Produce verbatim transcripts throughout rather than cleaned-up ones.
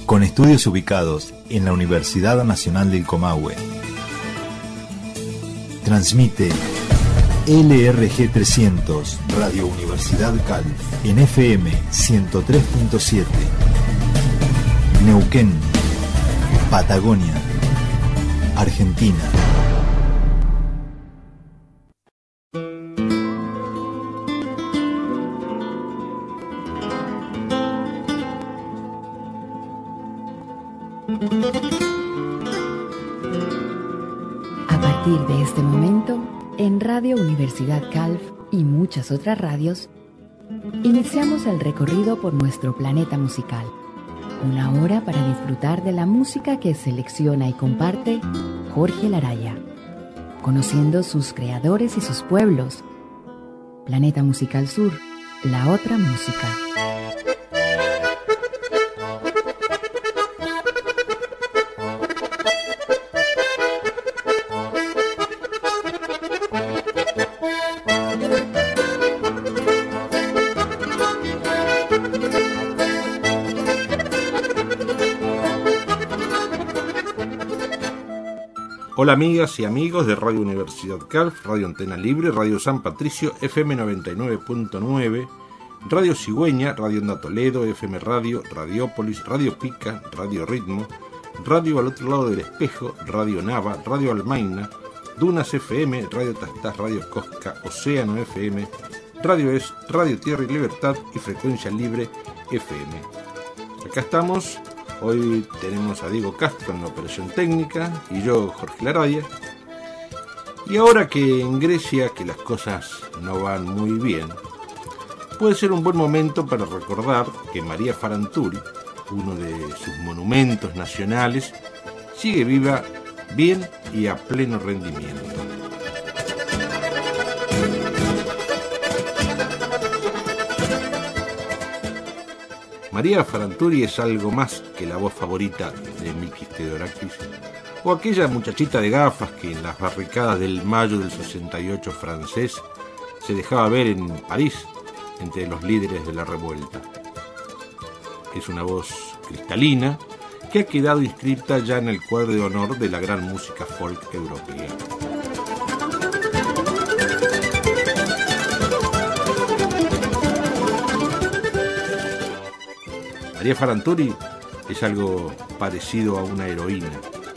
con estudios ubicados en la Universidad Nacional del Comahue. Transmite L R G trescientos, Radio Universidad Calf, en F M ciento tres punto siete. Neuquén, Patagonia, Argentina. A partir de este momento, en Radio Universidad Calf y muchas otras radios, iniciamos el recorrido por nuestro planeta musical. Una hora para disfrutar de la música que selecciona y comparte Jorge Laraya, conociendo sus creadores y sus pueblos. Planeta Musical Sur, la otra música. Hola amigas y amigos de Radio Universidad Calf, Radio Antena Libre, Radio San Patricio, F M noventa y nueve punto nueve, Radio Cigüeña, Radio Onda Toledo, F M Radio, Radiópolis, Radio Pica, Radio Ritmo, Radio al otro lado del espejo, Radio Nava, Radio Almaina, Dunas F M, Radio Tastás, Radio Cosca, Océano F M, Radio Es, Radio Tierra y Libertad y Frecuencia Libre F M. Acá estamos. Hoy tenemos a Diego Castro en la operación técnica y yo, Jorge Laraya. Y ahora que en Grecia que las cosas no van muy bien, puede ser un buen momento para recordar que María Farantury, uno de sus monumentos nacionales, sigue viva, bien y a pleno rendimiento. María Farantury es algo más que la voz favorita de Mikis Theodorakis o aquella muchachita de gafas que en las barricadas del mayo del sesenta y ocho francés se dejaba ver en París entre los líderes de la revuelta. Es una voz cristalina que ha quedado inscrita ya en el cuadro de honor de la gran música folk europea. María Farantury es algo parecido a una heroína.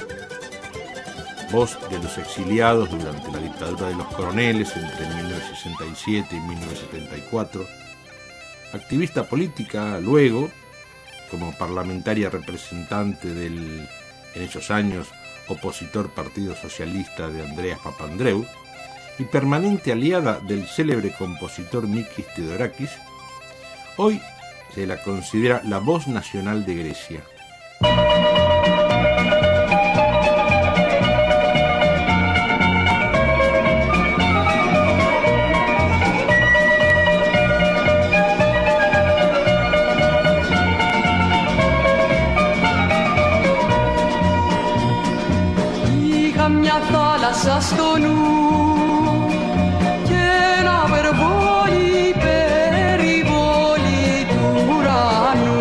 Voz de los exiliados durante la dictadura de los coroneles entre mil novecientos sesenta y siete y mil novecientos setenta y cuatro. Activista política luego, como parlamentaria representante del, en esos años, opositor Partido Socialista de Andreas Papandreou y permanente aliada del célebre compositor Mikis Theodorakis, hoy se la considera la voz nacional de Grecia. Είχα μια θάλασσα στο νου και ένα βερβόλι περιβόλι του ουρανού.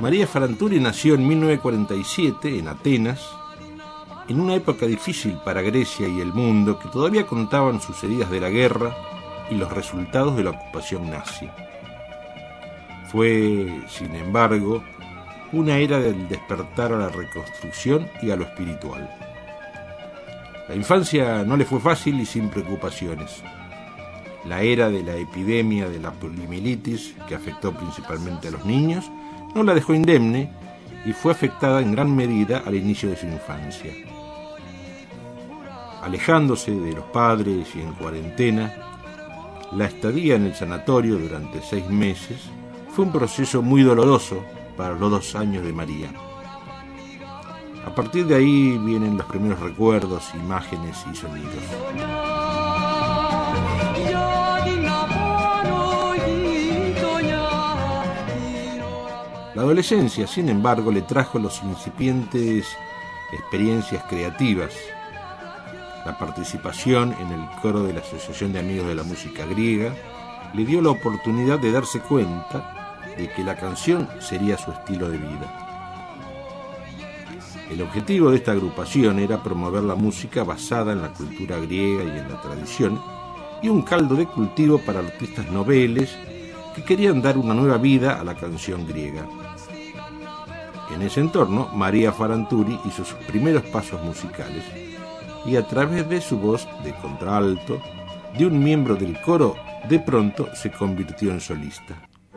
María Faranturi nació en mil novecientos cuarenta y siete en Atenas, en una época difícil para Grecia y el mundo, que todavía contaban sus heridas de la guerra y los resultados de la ocupación nazi. Fue, sin embargo, una era del despertar a la reconstrucción y a lo espiritual. La infancia no le fue fácil y sin preocupaciones. La era de la epidemia de la poliomielitis, que afectó principalmente a los niños, no la dejó indemne y fue afectada en gran medida al inicio de su infancia. Alejándose de los padres y en cuarentena, la estadía en el sanatorio durante seis meses fue un proceso muy doloroso para los dos años de María. A partir de ahí vienen los primeros recuerdos, imágenes y sonidos. La adolescencia, sin embargo, le trajo los incipientes experiencias creativas. La participación en el coro de la Asociación de Amigos de la Música Griega le dio la oportunidad de darse cuenta de que la canción sería su estilo de vida. El objetivo de esta agrupación era promover la música basada en la cultura griega y en la tradición, y un caldo de cultivo para artistas noveles que querían dar una nueva vida a la canción griega. En ese entorno, María Faranturi hizo sus primeros pasos musicales, y a través de su voz de contralto, de un miembro del coro, de pronto se convirtió en solista.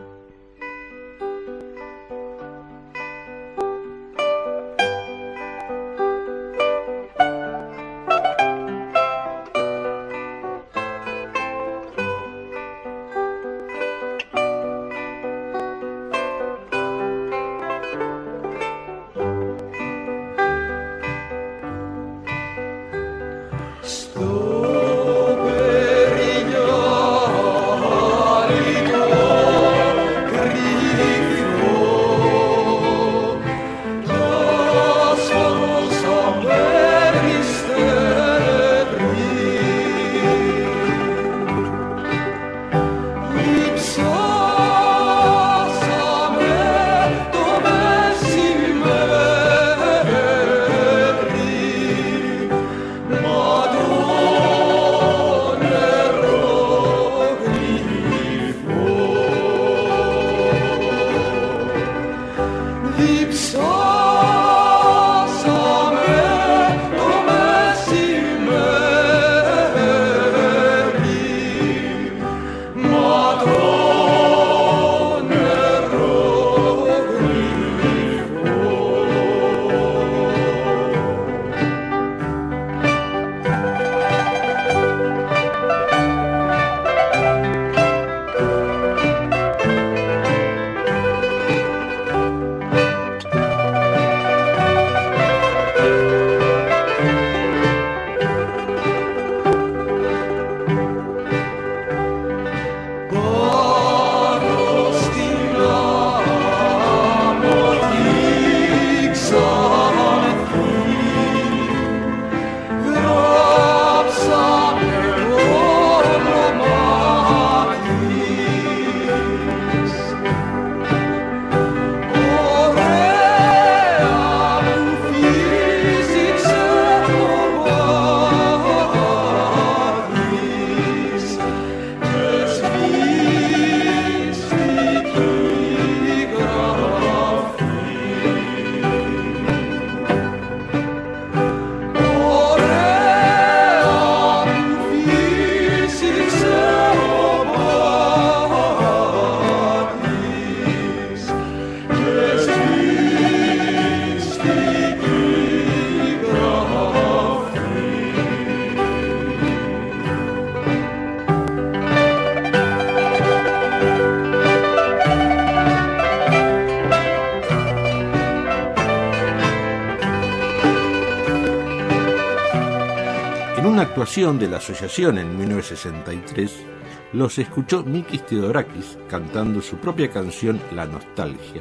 De la asociación en mil novecientos sesenta y tres, los escuchó Mikis Theodorakis cantando su propia canción La Nostalgia,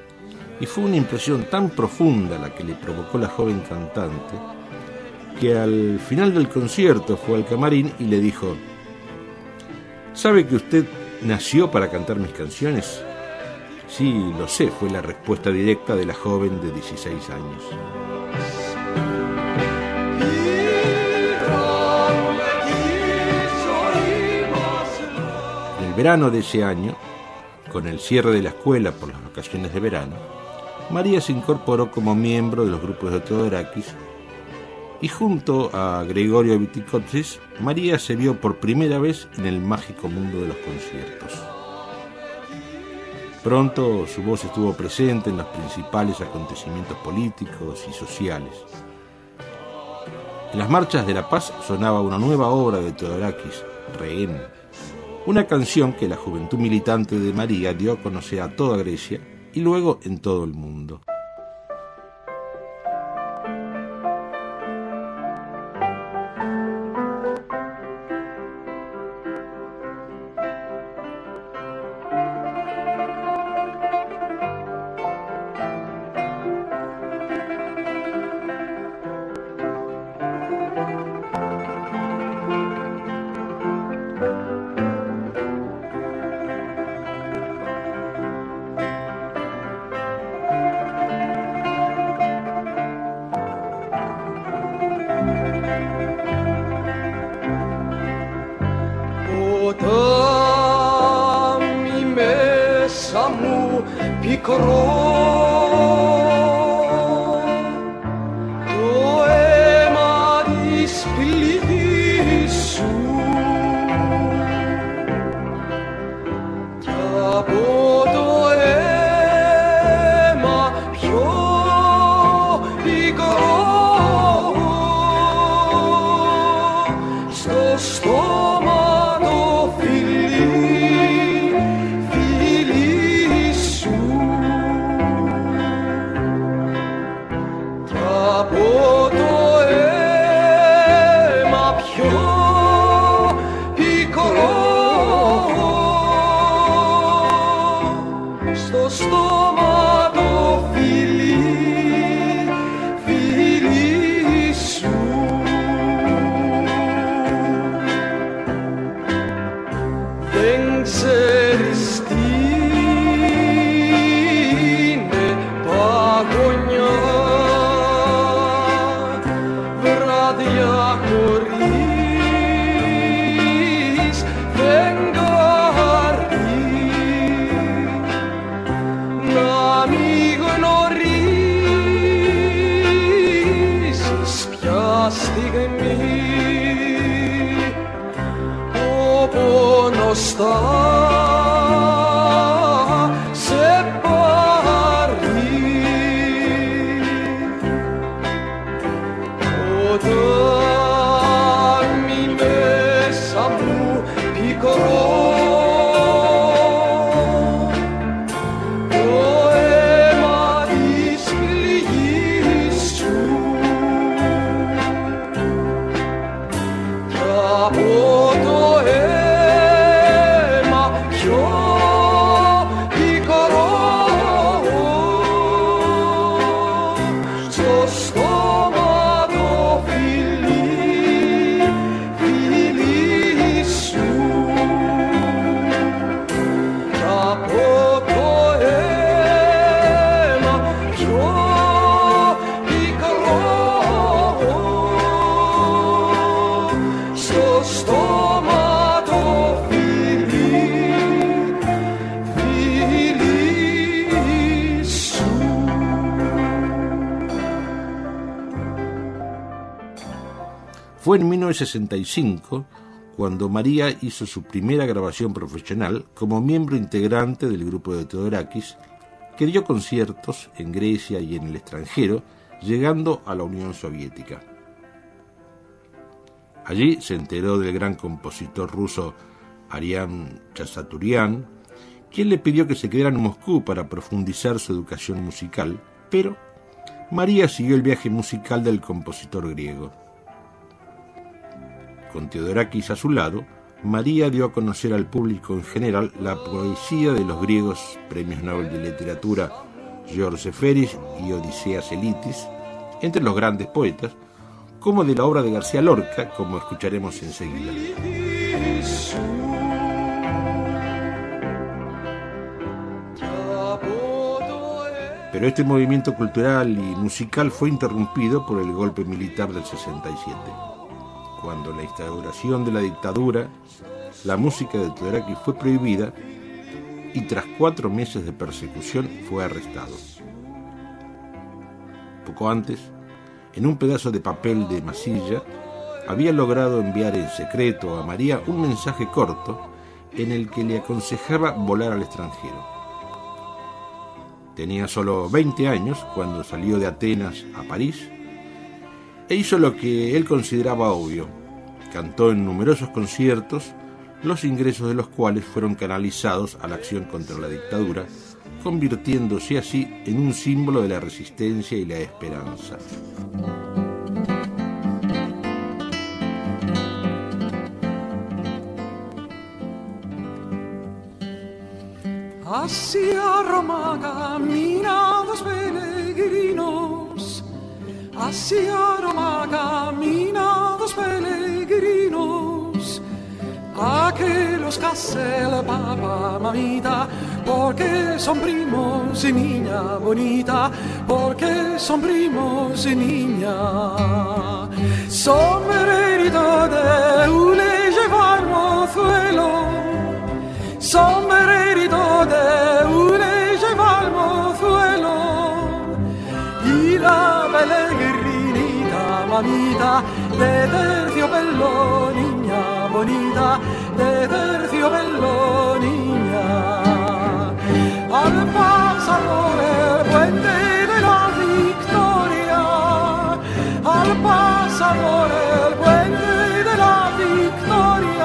y fue una impresión tan profunda la que le provocó la joven cantante que al final del concierto fue al camarín y le dijo: ¿sabe que usted nació para cantar mis canciones? Sí, lo sé, fue la respuesta directa de la joven de dieciséis años. En el verano de ese año, con el cierre de la escuela por las vacaciones de verano, María se incorporó como miembro de los grupos de Theodorakis y junto a Gregorio Vitikotsis, María se vio por primera vez en el mágico mundo de los conciertos. Pronto su voz estuvo presente en los principales acontecimientos políticos y sociales. En las marchas de la paz sonaba una nueva obra de Theodorakis, Rehén, una canción que la juventud militante de María dio a conocer a toda Grecia y luego en todo el mundo. Fue en mil novecientos sesenta y cinco cuando María hizo su primera grabación profesional como miembro integrante del grupo de Theodorakis, que dio conciertos en Grecia y en el extranjero, llegando a la Unión Soviética. Allí se enteró del gran compositor ruso Arián Chasaturian, quien le pidió que se quedara en Moscú para profundizar su educación musical, pero María siguió el viaje musical del compositor griego. Con Theodorakis a su lado, María dio a conocer al público en general la poesía de los griegos premios Nobel de Literatura George Seferis y Odiseas Elitis, entre los grandes poetas, como de la obra de García Lorca, como escucharemos enseguida. Pero este movimiento cultural y musical fue interrumpido por el golpe militar del sesenta y siete. Cuando la instauración de la dictadura, la música de Тодoraki fue prohibida y tras cuatro meses de persecución fue arrestado. Poco antes, en un pedazo de papel de masilla, había logrado enviar en secreto a María un mensaje corto en el que le aconsejaba volar al extranjero. Tenía solo veinte años cuando salió de Atenas a París e hizo lo que él consideraba obvio. Cantó en numerosos conciertos, los ingresos de los cuales fueron canalizados a la acción contra la dictadura, convirtiéndose así en un símbolo de la resistencia y la esperanza. Hacia Roma caminan los peregrinos, hacia Roma caminan los peregrinos, a que los case el Papa, mamita, porque son primos y niña bonita, porque son primos y niña. Sombrerito de hule lleva el mozuelo, sombrerito de hule lleva el mozuelo, y la peregrinita, mamita, de terciopelo, niña bonita, de terciopelo, niña. Al pasar por el puente de la Victoria, al pasar por el puente de la Victoria,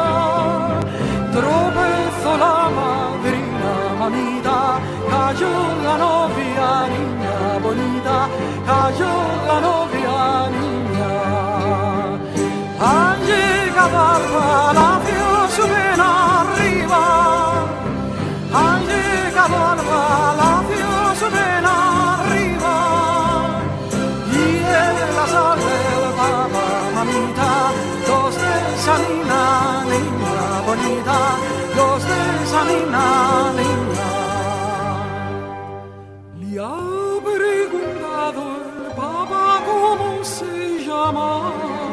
tropezó la madrina, mamita, cayó la novia, niña bonita, cayó la novia, niña. Han llegado al palacio, suben arriba, han llegado al palacio, suben arriba, y en la sala del Papa, mamita, los desaniman, niña bonita, los desaniman, niña. Le ha preguntado el Papa cómo se llama,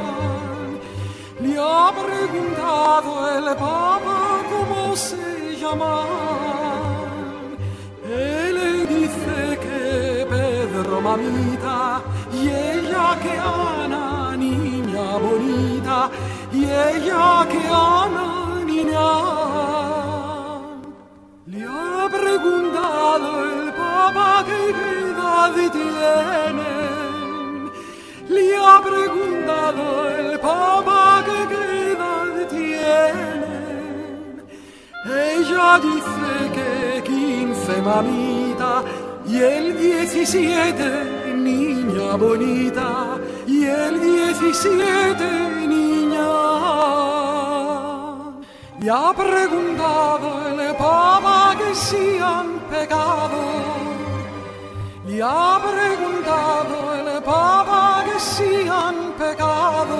le ha preguntado el Papa cómo se llama. Él le dice que Pedro, mamita, y ella que Ana, niña bonita, y ella que Ana, niña. Le ha preguntado el Papa qué edad tienen, le ha preguntado el Papa qué edad tienen. Ella dice que quince, mamita, y el diecisiete, niña bonita, y el diecisiete, niña. Le ha preguntado el Papa que si han pecado, le ha preguntado el Papa que si han pecado.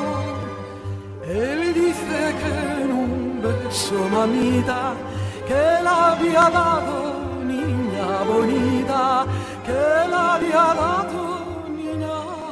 Él dice que en un beso, mamita, que le había dado, niña bonita, que le había dado, niña.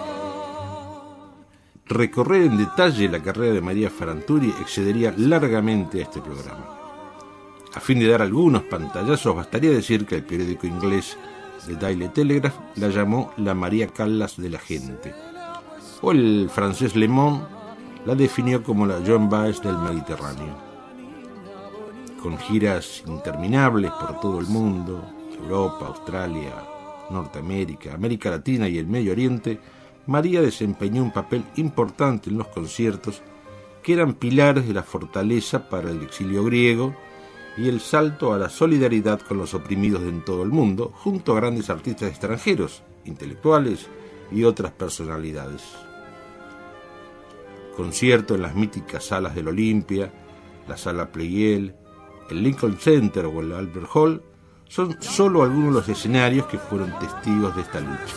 Recorrer en detalle la carrera de María Ferranturi excedería largamente a este programa. A fin de dar algunos pantallazos, bastaría decir que el periódico inglés The Daily Telegraph la llamó la María Callas de la gente, o el francés Le Monde la definió como la Joan Baez del Mediterráneo. Con giras interminables por todo el mundo, Europa, Australia, Norteamérica, América Latina y el Medio Oriente, María desempeñó un papel importante en los conciertos que eran pilares de la fortaleza para el exilio griego y el salto a la solidaridad con los oprimidos en todo el mundo, junto a grandes artistas extranjeros, intelectuales y otras personalidades. Concierto en las míticas salas del Olimpia, la Sala Pleyel, el Lincoln Center o el Albert Hall son solo algunos de los escenarios que fueron testigos de esta lucha.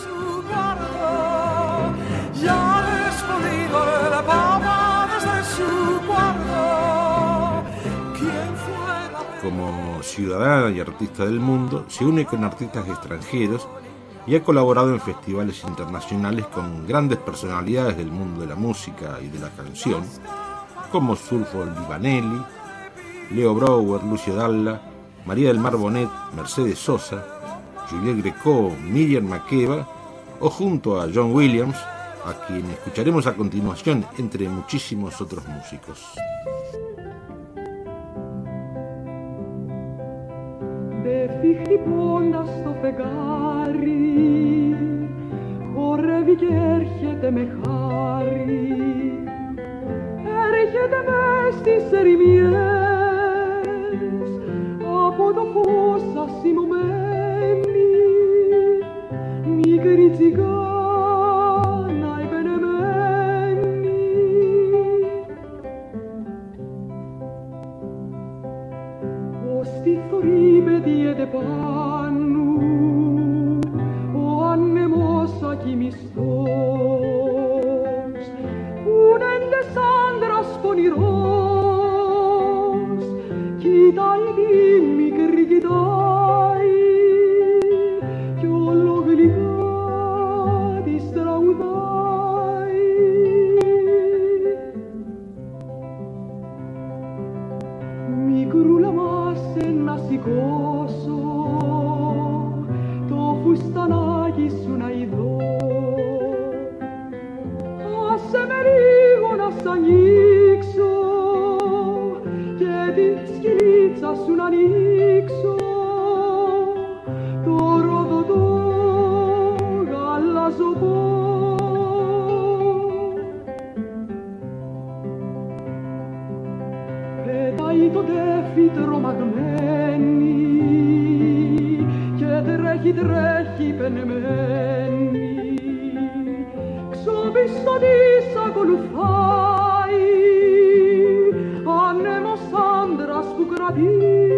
Como ciudadana y artista del mundo, se une con artistas extranjeros y ha colaborado en festivales internacionales con grandes personalidades del mundo de la música y de la canción, como Zulfo Livaneli, Leo Brouwer, Lucio Dalla, María del Mar Bonet, Mercedes Sosa, Juliette Gréco, Miriam Makeba, o junto a John Williams, a quien escucharemos a continuación, entre muchísimos otros músicos. Πέφτει χτυπώντας το φεγγάρι, χορεύει και έρχεται με χάρη, έρχεται μες στις ερημιές, από το φως ασημωμένη, μικρή τσιγάνα επενεμένη. Ως τη θωρή πετιέται πάνω, ο άνεμος ακοιμιστός, που νέντες άντρας πονηρός, κοιτάει τη μικρή, κοιτάει, κι όλο γλυκά της τραγουδάει. Μικρούλα μας να σηκώσω, το φουστανάκι σου να ειδώ, άσε με λίγο να σ' ανοίξω και την σκυλίτσα σου να ανοίξω, το ροδοτό γαλάζοπό. Πετάει το τέφι τρομαγμένη και τρέχει, τρέχει πενεμένη, ξόπιστο της ακολουθάει, άνεμος άντρας που κρατεί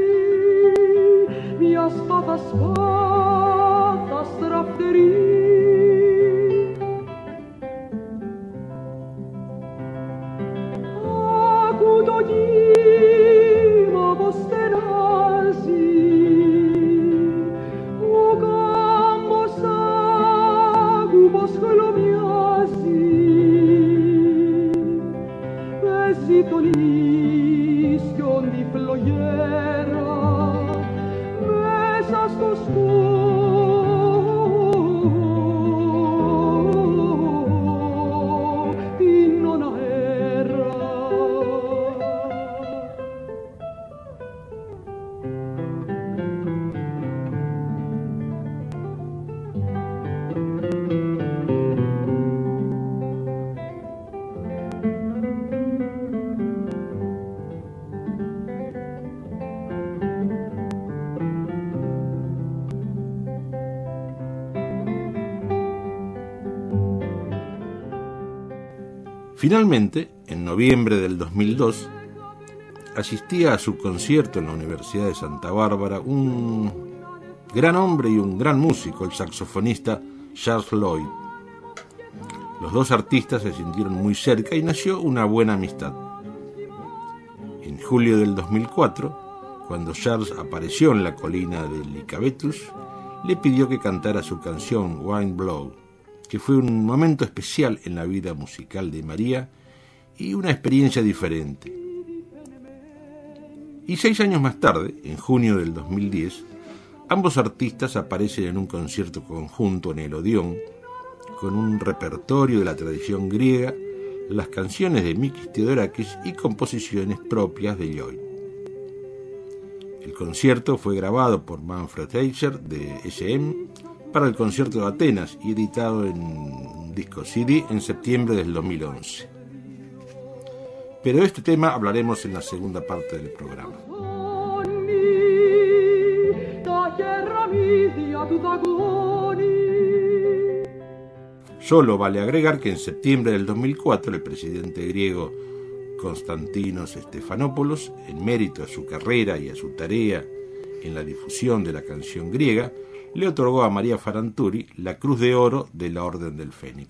μια σπάθα, σπάθα στραφτερή. Άκου το κύμα πως στενάζει, ο κάμπος άκου πως χλωμιάζει, παίζει τον ίσιον τη φλογέρα μέσα στο σκοτεινόν αέρα. Finalmente, en noviembre del dos mil dos, asistía a su concierto en la Universidad de Santa Bárbara un gran hombre y un gran músico, el saxofonista Charles Lloyd. Los dos artistas se sintieron muy cerca y nació una buena amistad. En julio del dos mil cuatro, cuando Charles apareció en la colina de Lycabettus, le pidió que cantara su canción Wind Blow, que fue un momento especial en la vida musical de María y una experiencia diferente. Y seis años más tarde, en junio del dos mil diez, ambos artistas aparecen en un concierto conjunto en el Odeón, con un repertorio de la tradición griega, las canciones de Mikis Theodorakis y composiciones propias de Lloyd. El concierto fue grabado por Manfred Eicher de S M para el concierto de Atenas y editado en un disco C D en septiembre del dos mil once. Pero de este tema hablaremos en la segunda parte del programa. Solo vale agregar que en septiembre del dos mil cuatro el presidente griego Konstantinos Stefanopoulos, en mérito a su carrera y a su tarea en la difusión de la canción griega, le otorgó a María Faranturi la Cruz de Oro de la Orden del Fénix.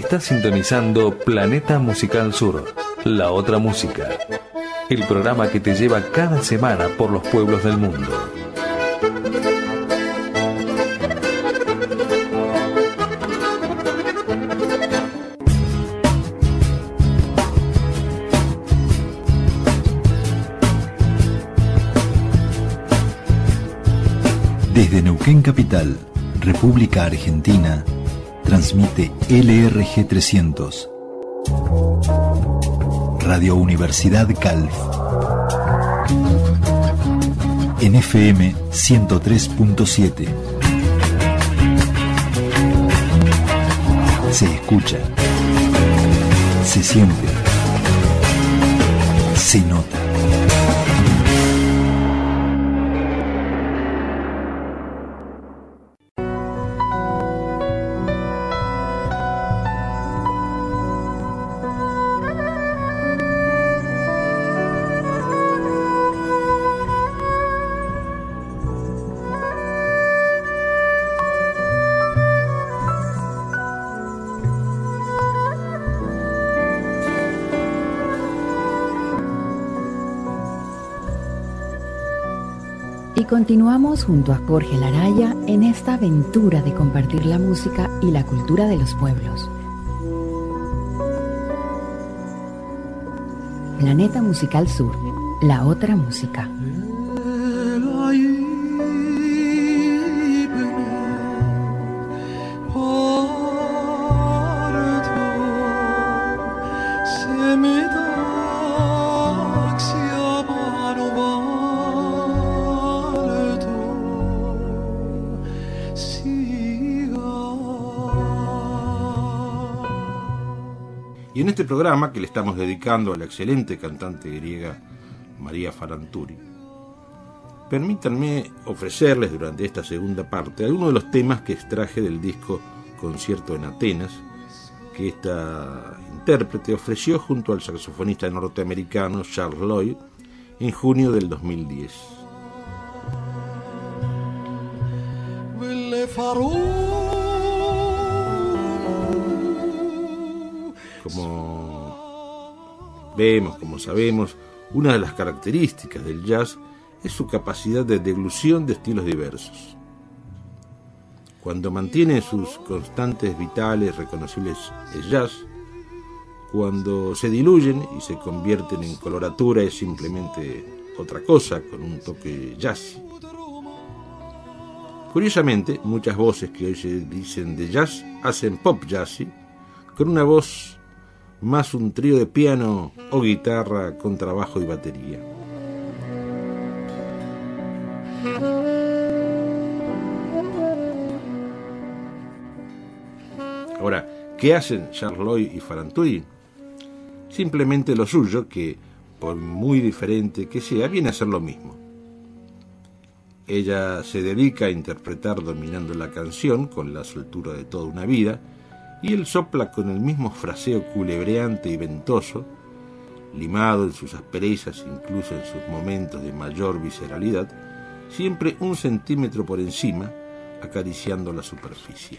Está sintonizando Planeta Musical Sur, la otra música. El programa que te lleva cada semana por los pueblos del mundo. Desde Neuquén Capital, República Argentina, transmite L R G trescientos, Radio Universidad Calf, en F M ciento tres punto siete. Se escucha, se siente, se nota. Y continuamos junto a Jorge Laraya en esta aventura de compartir la música y la cultura de los pueblos. Planeta Musical Sur, la otra música. Y en este programa que le estamos dedicando a la excelente cantante griega María Faranturi, permítanme ofrecerles durante esta segunda parte algunos de los temas que extraje del disco Concierto en Atenas, que esta intérprete ofreció junto al saxofonista norteamericano Charles Lloyd en junio del dos mil diez. Como vemos, como sabemos, una de las características del jazz es su capacidad de deglución de estilos diversos. Cuando mantiene sus constantes vitales reconocibles es jazz, cuando se diluyen y se convierten en coloratura es simplemente otra cosa con un toque jazzy. Curiosamente, muchas voces que hoy se dicen de jazz hacen pop jazzy, con una voz más un trío de piano o guitarra con trabajo y batería. Ahora, ¿qué hacen Charles Lloyd y Faranturi? Simplemente lo suyo, que por muy diferente que sea, viene a ser lo mismo. Ella se dedica a interpretar dominando la canción con la soltura de toda una vida, y él sopla con el mismo fraseo culebreante y ventoso, limado en sus asperezas, incluso en sus momentos de mayor visceralidad, siempre un centímetro por encima, acariciando la superficie.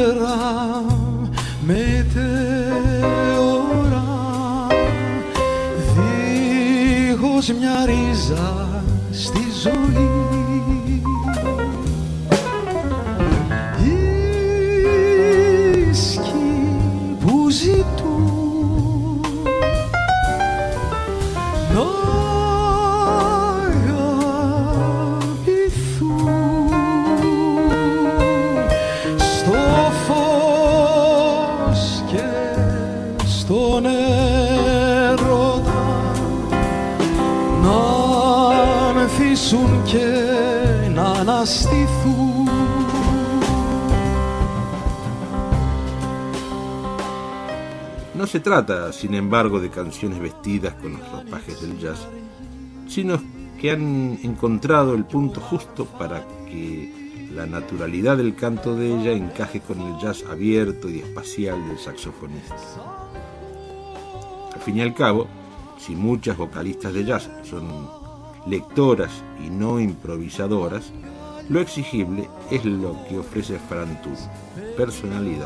μέτρα, μετεωρά, δίχως μια ρίζα στη ζωή. Ίσκοι που ζητούν να αγαπηθούν στο φως και στον έρωτα, να ανθίσουν και να αναστηθούν. No se trata, sin embargo, de canciones vestidas con los ropajes del jazz, sino que han encontrado el punto justo para que la naturalidad del canto de ella encaje con el jazz abierto y espacial del saxofonista. Al fin y al cabo, si muchas vocalistas de jazz son lectoras y no improvisadoras, lo exigible es lo que ofrece Faranturi: personalidad.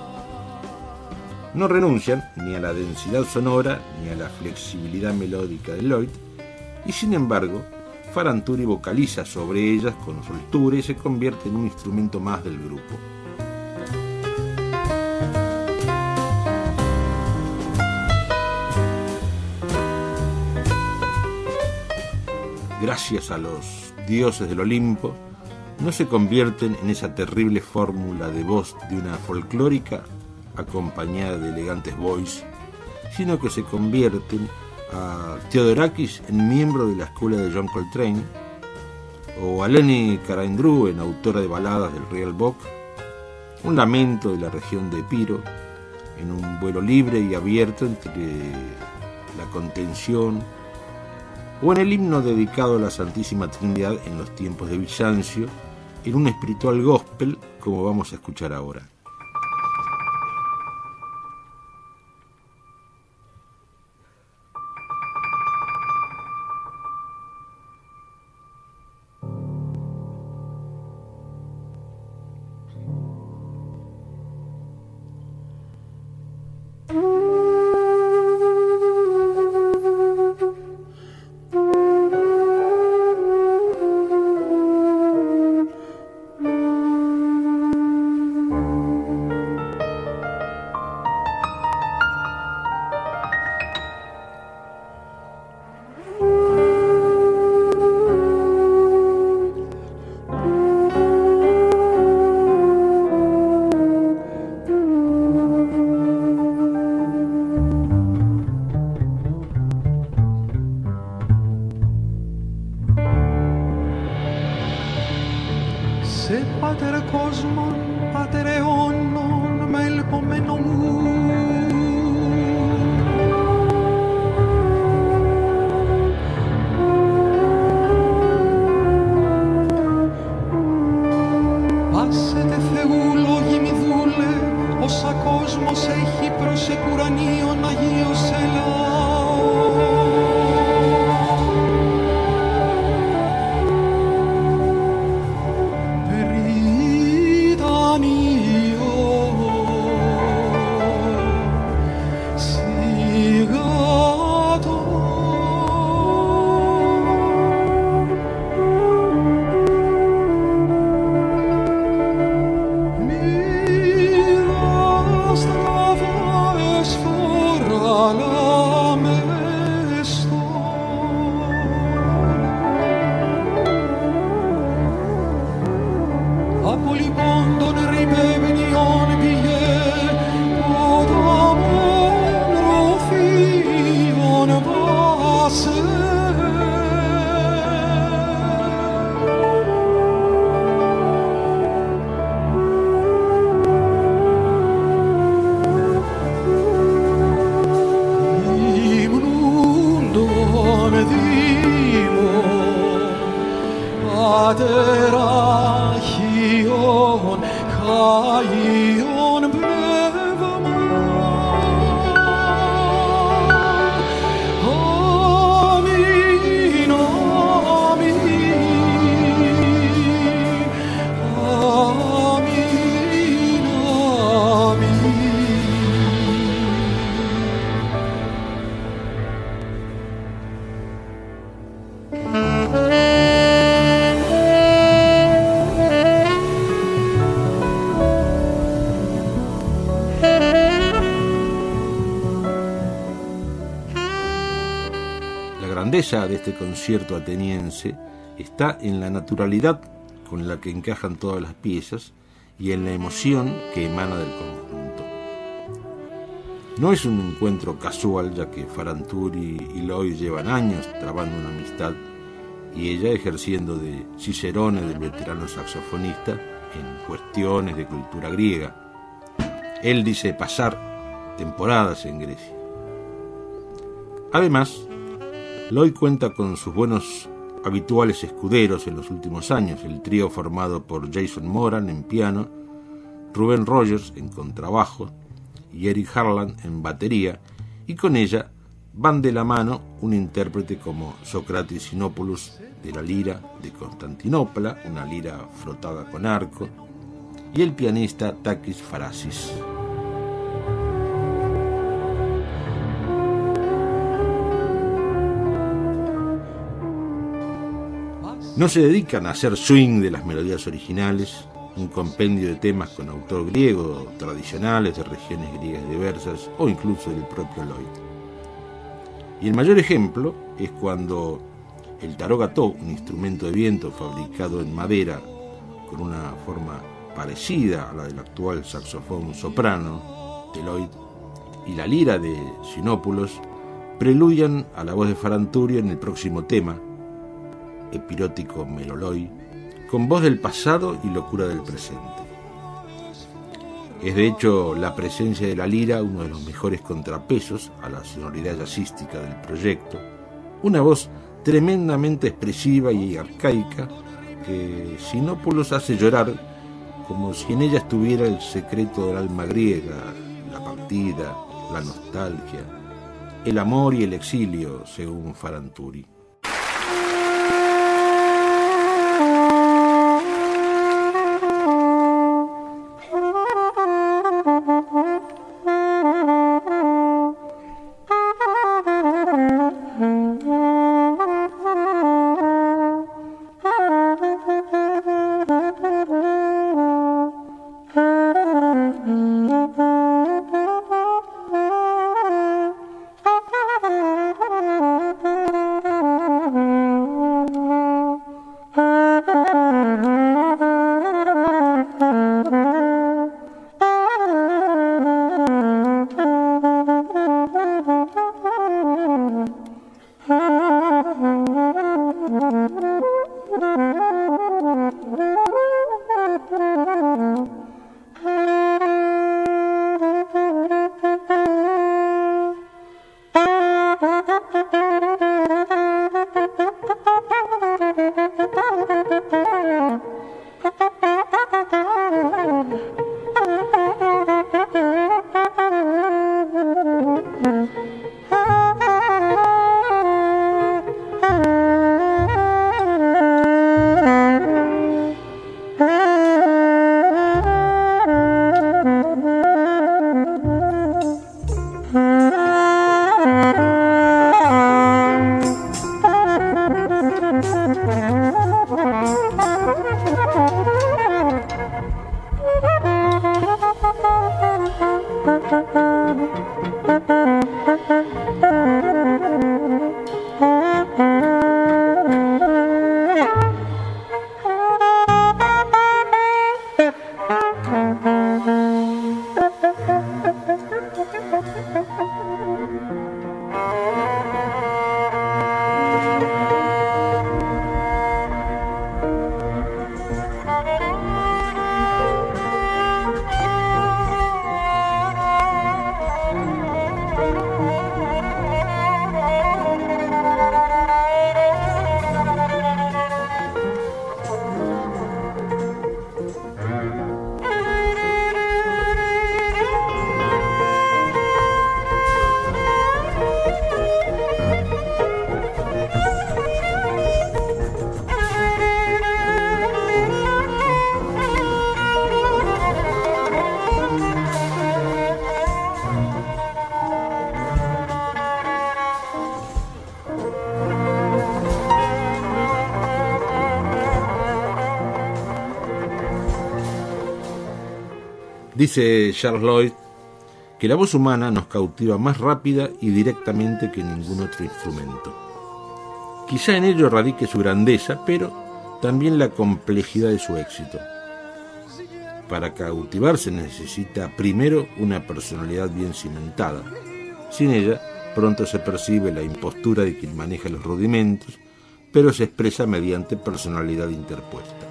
No renuncian ni a la densidad sonora ni a la flexibilidad melódica de Lloyd, y sin embargo, Faranturi vocaliza sobre ellas con soltura y se convierte en un instrumento más del grupo. Gracias a los dioses del Olimpo, no se convierten en esa terrible fórmula de voz de una folclórica acompañada de elegantes boys, sino que se convierten a Theodorakis en miembro de la escuela de John Coltrane, o a Leni Karaindrou en autora de baladas del Real Bock, un lamento de la región de Epiro, en un vuelo libre y abierto entre la contención, o en el himno dedicado a la Santísima Trinidad en los tiempos de Bizancio, en un espiritual gospel como vamos a escuchar ahora. grandeza de este concierto ateniense está en la naturalidad con la que encajan todas las piezas y en la emoción que emana del conjunto. No es un encuentro casual, ya que Faranturi y Lloyd llevan años trabando una amistad y ella ejerciendo de cicerone del veterano saxofonista en cuestiones de cultura griega. Él dice pasar temporadas en Grecia. Además, Lloyd cuenta con sus buenos habituales escuderos en los últimos años, el trío formado por Jason Moran en piano, Reuben Rogers en contrabajo y Eric Harland en batería, y con ella van de la mano un intérprete como Socrates Sinopoulos de la lira de Constantinopla, una lira frotada con arco, y el pianista Takis Farasis. No se dedican a hacer swing de las melodías originales, un compendio de temas con autor griego, tradicionales de regiones griegas diversas o incluso del propio Lloyd. Y el mayor ejemplo es cuando el tarogató, un instrumento de viento fabricado en madera con una forma parecida a la del actual saxofón soprano de Lloyd, y la lira de Sinopoulos preludian a la voz de Faranturi en el próximo tema, epirótico Meloloi, con voz del pasado y locura del presente. Es de hecho la presencia de la lira uno de los mejores contrapesos a la sonoridad jazzística del proyecto, una voz tremendamente expresiva y arcaica que Sinopoulos hace llorar como si en ella estuviera el secreto del alma griega, la partida, la nostalgia, el amor y el exilio, según Faranturi. Dice Charles Lloyd que la voz humana nos cautiva más rápida y directamente que ningún otro instrumento. Quizá en ello radique su grandeza, pero también la complejidad de su éxito. Para cautivar se necesita primero una personalidad bien cimentada. Sin ella, pronto se percibe la impostura de quien maneja los rudimentos, pero se expresa mediante personalidad interpuesta.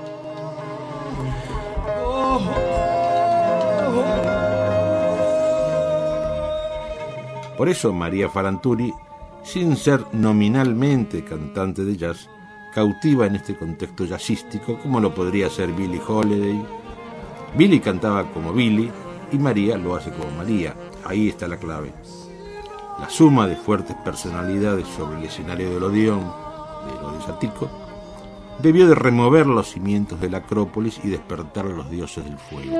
Por eso María Falanturi, sin ser nominalmente cantante de jazz, cautiva en este contexto jazzístico como lo podría ser Billie Holiday. Billie cantaba como Billie y María lo hace como María. Ahí está la clave. La suma de fuertes personalidades sobre el escenario del Odeón, del Odeón Sático, debió de remover los cimientos de la Acrópolis y despertar a los dioses del fuego.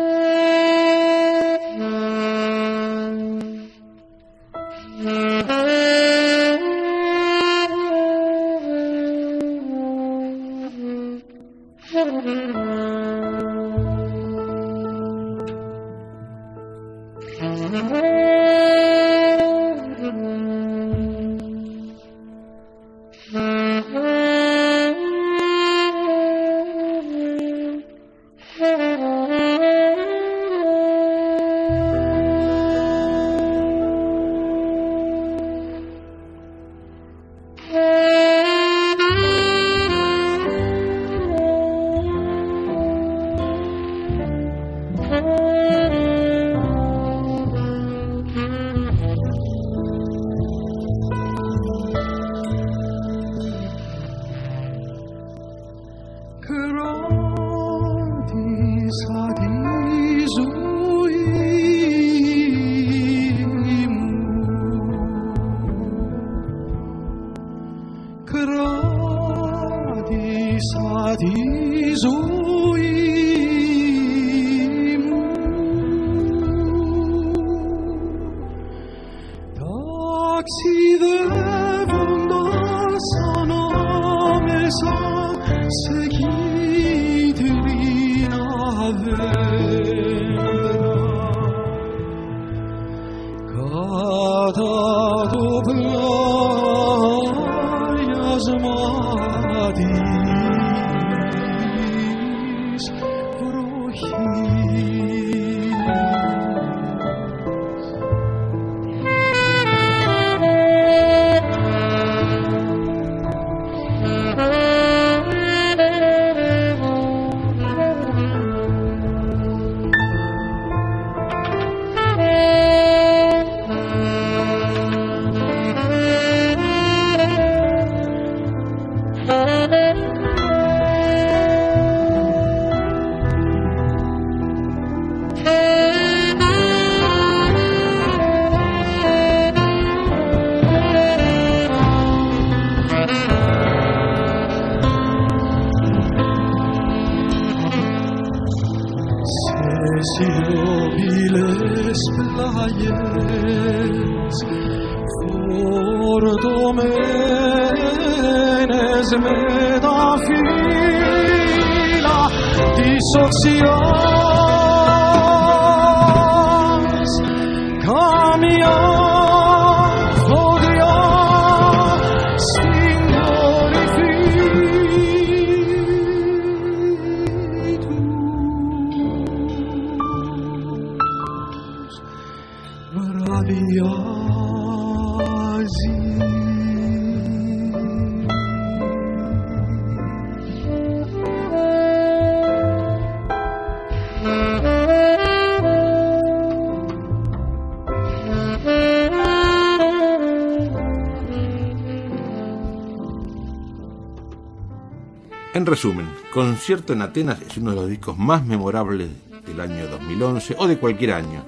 En resumen, Concierto en Atenas es uno de los discos más memorables del año dos mil once o de cualquier año.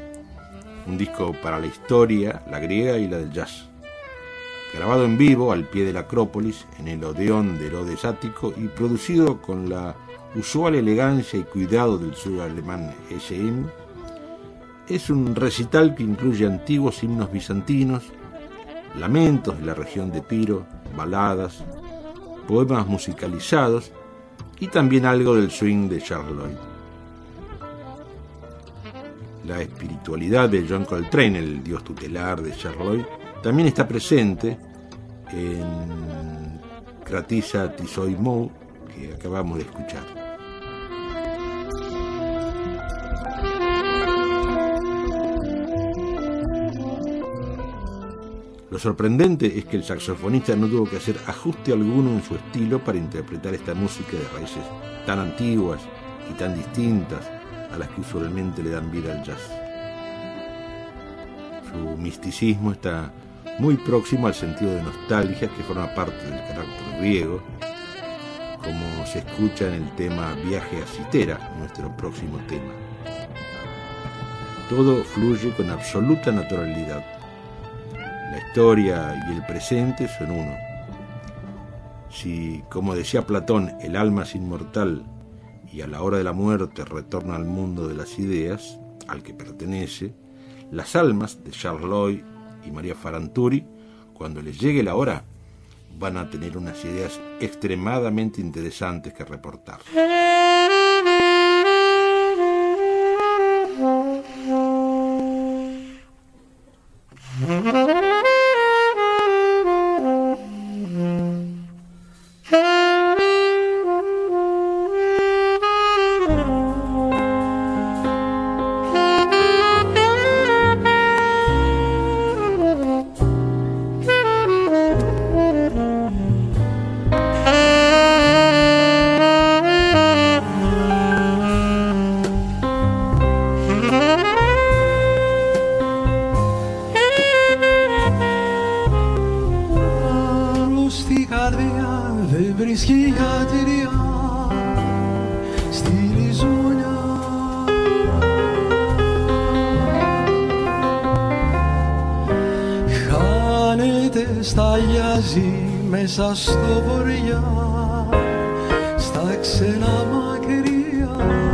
Un disco para la historia, la griega y la del jazz. Grabado en vivo al pie de la Acrópolis, en el Odeón del Odeón Sático y producido con la usual elegancia y cuidado del suyo alemán S M, es un recital que incluye antiguos himnos bizantinos, lamentos de la región de Epiro, baladas, poemas musicalizados y también algo del swing de Charles Lloyd. La espiritualidad de John Coltrane, el dios tutelar de Charles Lloyd, también está presente en Kratisa Tisoi Mou, que acabamos de escuchar. Lo sorprendente es que el saxofonista no tuvo que hacer ajuste alguno en su estilo para interpretar esta música de raíces tan antiguas y tan distintas a las que usualmente le dan vida al jazz. Su misticismo está muy próximo al sentido de nostalgia que forma parte del carácter griego, como se escucha en el tema Viaje a Citera, nuestro próximo tema. Todo fluye con absoluta naturalidad. La historia y el presente son uno. Si, como decía Platón, el alma es inmortal y a la hora de la muerte retorna al mundo de las ideas, al que pertenece, las almas de Charles Lloyd y María Faranturi, cuando les llegue la hora, van a tener unas ideas extremadamente interesantes que reportar. Μέσα στο βορειά, στα ξένα μακριά,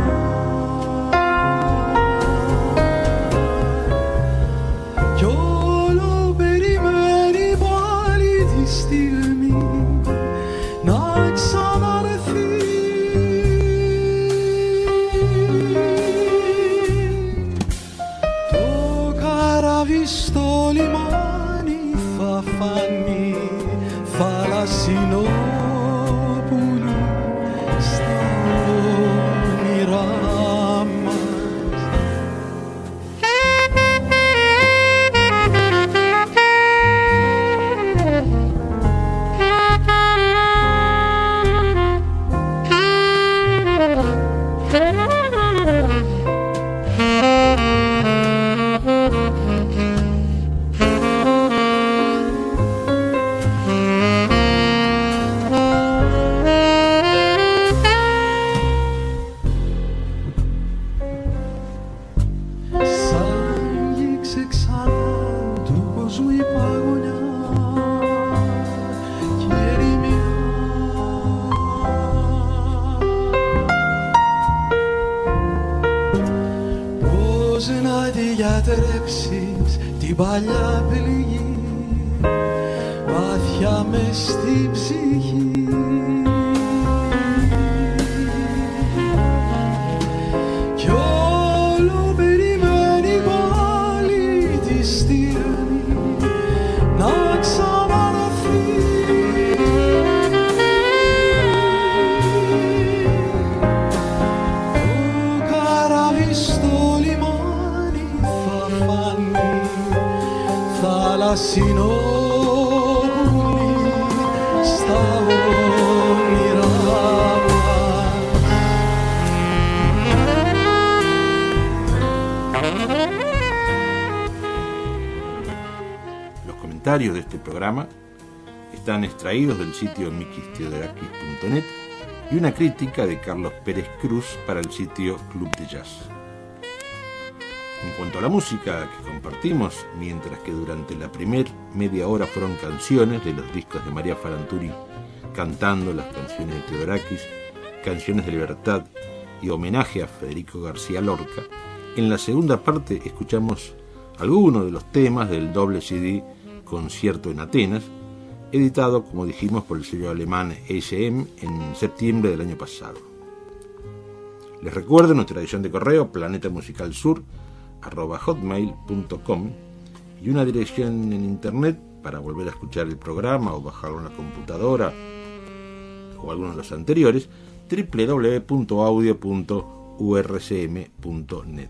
κι όλο περιμένει πάλι τη στιγμή να ξαναρθεί. Το καράβι στο λιμάνι θα φανεί θαλασσινό πουλί στα όνειρά μας. Την παλιά πληγή βαθιά μες στη ψυχή, κι όλο περιμένει πάλι τη στιγμή να ξαναρθεί. Το καράβι στο λιμάνι θα φανεί θαλασσινό πουλί στα όνειρά μας. Los comentarios de este programa están extraídos del sitio mikis theodorakis punto net y una crítica de Carlos Pérez Cruz para el sitio Club de Jazz. En cuanto a la música que compartimos, mientras que durante la primer media hora fueron canciones de los discos de María Faranturi cantando las canciones de Theodorakis, Canciones de Libertad y homenaje a Federico García Lorca, en la segunda parte escuchamos algunos de los temas del doble C D Concierto en Atenas, editado, como dijimos, por el sello alemán E S M en septiembre del año pasado. Les recuerdo nuestra dirección de correo planetamusicalsur arroba hotmail punto com y una dirección en internet para volver a escuchar el programa o bajarlo en la computadora o alguno de los anteriores, doble u doble u doble u punto audio punto u r c m punto net.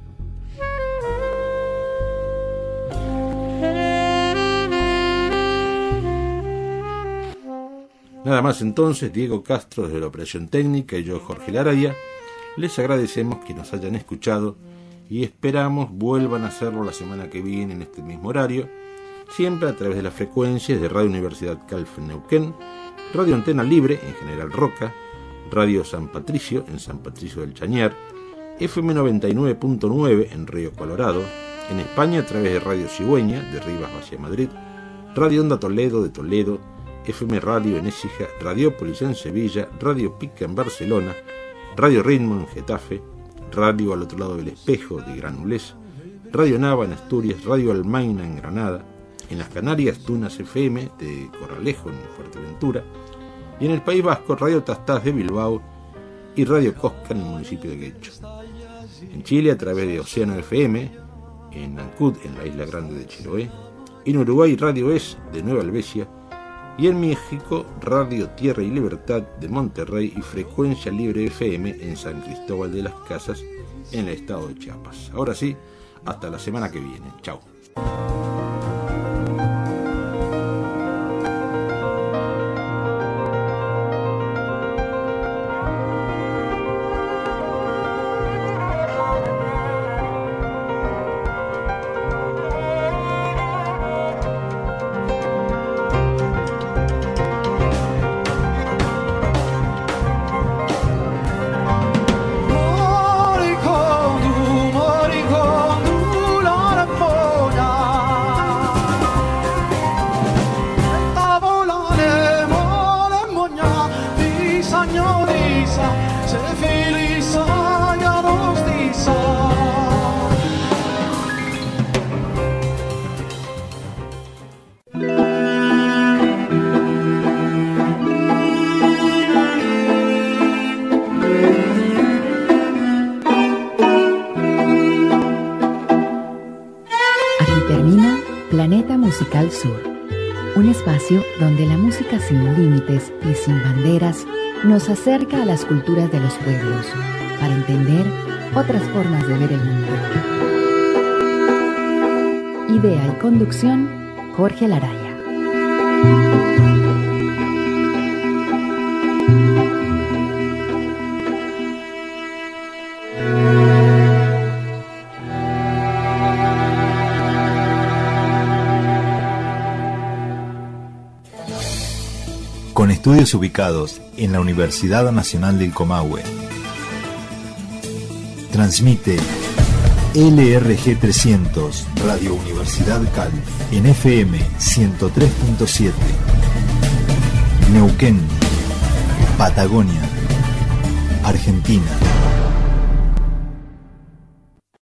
Nada más entonces, Diego Castro desde la operación técnica y yo, Jorge Laradia, les agradecemos que nos hayan escuchado y esperamos vuelvan a hacerlo la semana que viene en este mismo horario, siempre a través de las frecuencias de Radio Universidad Calf en Neuquén, Radio Antena Libre en General Roca, Radio San Patricio en San Patricio del Chañar, F M noventa y nueve punto nueve en Río Colorado, en España a través de Radio Cigüeña de Rivas Valle Madrid, Radio Onda Toledo de Toledo, F M Radio en Écija, Radiópolis en Sevilla, Radio Pica en Barcelona, Radio Ritmo en Getafe, Radio al otro lado del espejo de Granulés, Radio Nava en Asturias, Radio Almaina en Granada, en las Canarias Tunas F M de Corralejo en Fuerteventura, y en el País Vasco Radio Tastás de Bilbao y Radio Cosca en el municipio de Guecho. En Chile a través de Océano F M, en Ancud en la isla grande de Chiloé, en Uruguay Radio Es de Nueva Albesia, y en México Radio Tierra y Libertad de Monterrey y Frecuencia Libre F M en San Cristóbal de las Casas en el estado de Chiapas. Ahora sí, hasta la semana que viene. Chao. Musical Sur, un espacio donde la música sin límites y sin banderas nos acerca a las culturas de los pueblos para entender otras formas de ver el mundo. Idea y conducción, Jorge Laraya. Con estudios ubicados en la Universidad Nacional del Comahue. Transmite L R G trescientos, Radio Universidad Calf, en F M ciento tres punto siete. Neuquén, Patagonia, Argentina.